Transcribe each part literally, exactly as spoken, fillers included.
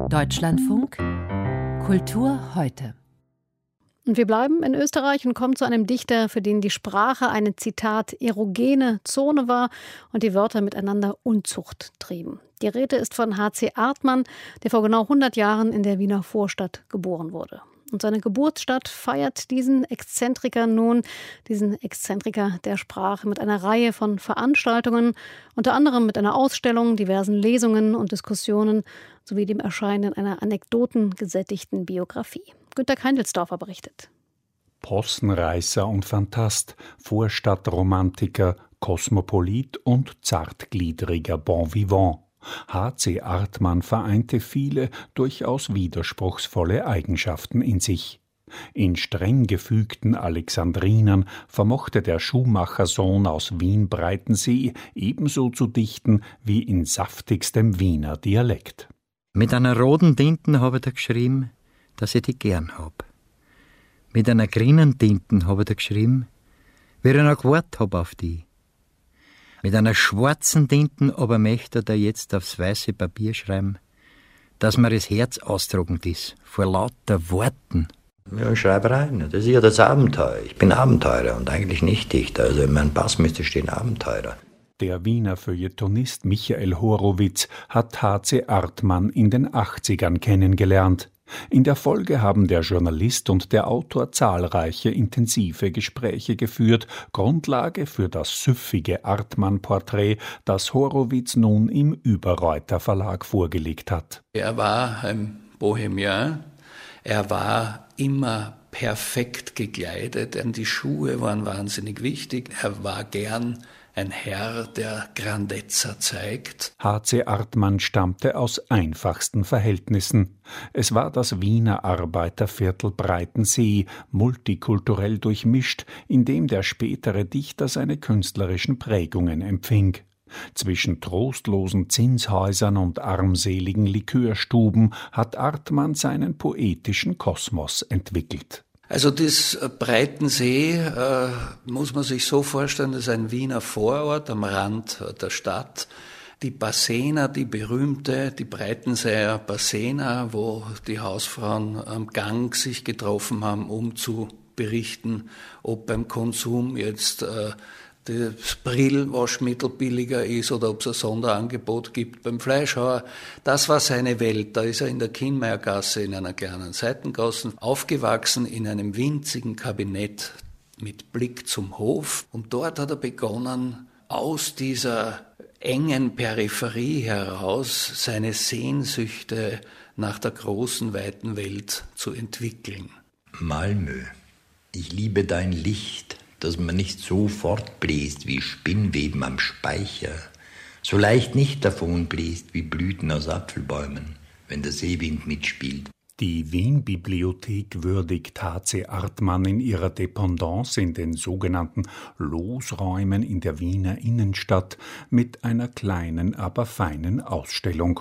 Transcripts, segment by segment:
Deutschlandfunk Kultur heute. Und wir bleiben in Österreich und kommen zu einem Dichter, für den die Sprache eine, Zitat, erogene Zone war und die Wörter miteinander Unzucht trieben. Die Rede ist von H C Artmann, der vor genau hundert Jahren in der Wiener Vorstadt geboren wurde. Und seine Geburtsstadt feiert diesen Exzentriker nun, diesen Exzentriker der Sprache, mit einer Reihe von Veranstaltungen, unter anderem mit einer Ausstellung, diversen Lesungen und Diskussionen sowie dem Erscheinen einer anekdotengesättigten Biografie. Günter Keindelsdorfer berichtet. Possenreißer und Phantast, Vorstadtromantiker, Kosmopolit und zartgliedriger Bon Vivant. H C Artmann vereinte viele, durchaus widerspruchsvolle Eigenschaften in sich. In streng gefügten Alexandrinern vermochte der Schuhmachersohn aus Wien-Breitensee ebenso zu dichten wie in saftigstem Wiener Dialekt. Mit einer roten Tinten habe ich da geschrieben, dass ich die gern hab. Mit einer grünen Tinten habe ich da geschrieben, wie ich noch gewartet hab auf die. Mit einer schwarzen Tinten aber möchte er jetzt aufs weiße Papier schreiben, dass mir das Herz ausdruckend ist, vor lauter Worten. Ja, ich schreibe rein. Das ist ja das Abenteuer. Ich bin Abenteurer und eigentlich nicht Dichter. Also in meinem Pass müsste stehen Abenteurer. Der Wiener Feuilletonist Michael Horowitz hat H C Artmann in den achtzigern kennengelernt. In der Folge haben der Journalist und der Autor zahlreiche intensive Gespräche geführt, Grundlage für das süffige Artmann-Porträt, das Horowitz nun im Überreuter Verlag vorgelegt hat. Er war ein Bohemian, er war immer perfekt gekleidet, denn die Schuhe waren wahnsinnig wichtig, er war gern ein Herr, der Grandezza zeigt. H C Artmann stammte aus einfachsten Verhältnissen. Es war das Wiener Arbeiterviertel Breitensee, multikulturell durchmischt, in dem der spätere Dichter seine künstlerischen Prägungen empfing. Zwischen trostlosen Zinshäusern und armseligen Likörstuben hat Artmann seinen poetischen Kosmos entwickelt. Also das Breitensee äh, muss man sich so vorstellen, das ist ein Wiener Vorort am Rand der Stadt. Die Bassena, die berühmte, die Breitenseer Bassena, wo die Hausfrauen am Gang sich getroffen haben, um zu berichten, ob beim Konsum jetzt äh, das Brillwaschmittel billiger ist oder ob es ein Sonderangebot gibt beim Fleischhauer. Das war seine Welt. Da ist er in der Kienmeiergasse in einer kleinen Seitengasse aufgewachsen, in einem winzigen Kabinett mit Blick zum Hof. Und dort hat er begonnen, aus dieser engen Peripherie heraus seine Sehnsüchte nach der großen, weiten Welt zu entwickeln. Malmö, ich liebe dein Licht, dass man nicht so fortbläst wie Spinnweben am Speicher, so leicht nicht davonbläst wie Blüten aus Apfelbäumen, wenn der Seewind mitspielt. Die Wien-Bibliothek würdigt H C Artmann in ihrer Dependance in den sogenannten Losräumen in der Wiener Innenstadt mit einer kleinen, aber feinen Ausstellung.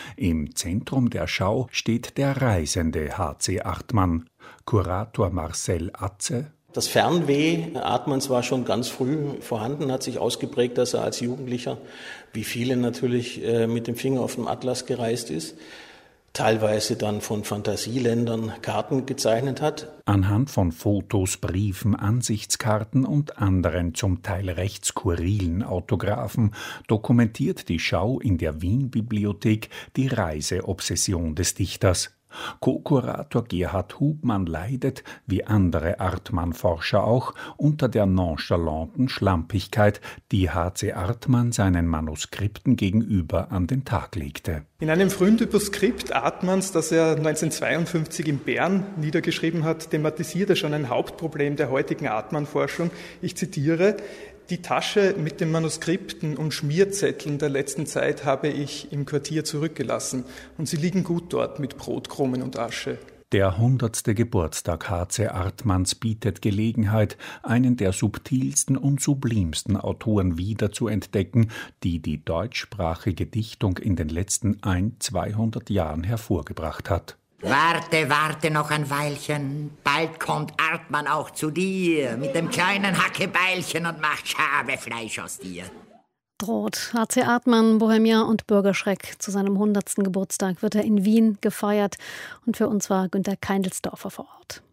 Im Zentrum der Schau steht der reisende H C Artmann. Kurator Marcel Atze: Das Fernweh Artmanns war schon ganz früh vorhanden, hat sich ausgeprägt, dass er als Jugendlicher, wie viele natürlich, mit dem Finger auf dem Atlas gereist ist, teilweise dann von Fantasieländern Karten gezeichnet hat. Anhand von Fotos, Briefen, Ansichtskarten und anderen zum Teil recht skurrilen Autographen dokumentiert die Schau in der Wien-Bibliothek die Reiseobsession des Dichters. Co-Kurator Gerhard Hubmann leidet, wie andere Artmann-Forscher auch, unter der nonchalanten Schlampigkeit, die H C Artmann seinen Manuskripten gegenüber an den Tag legte. In einem frühen Typoskript Artmanns, das er neunzehnhundertzweiundfünfzig in Bern niedergeschrieben hat, thematisiert er schon ein Hauptproblem der heutigen Artmann-Forschung. Ich zitiere: Die Tasche mit den Manuskripten und Schmierzetteln der letzten Zeit habe ich im Quartier zurückgelassen und sie liegen gut dort mit Brotkrumen und Asche. Der hundertste Geburtstag H C Artmanns bietet Gelegenheit, einen der subtilsten und sublimsten Autoren wiederzuentdecken, die die deutschsprachige Dichtung in den letzten ein-, zweihundert Jahren hervorgebracht hat. Warte, warte noch ein Weilchen, bald kommt Artmann auch zu dir, mit dem kleinen Hackebeilchen und macht Schabefleisch aus dir. droht. H C Artmann, Bohemian und Bürgerschreck. Zu seinem hundertsten Geburtstag wird er in Wien gefeiert. Und für uns war Günter Keindelsdorfer vor Ort.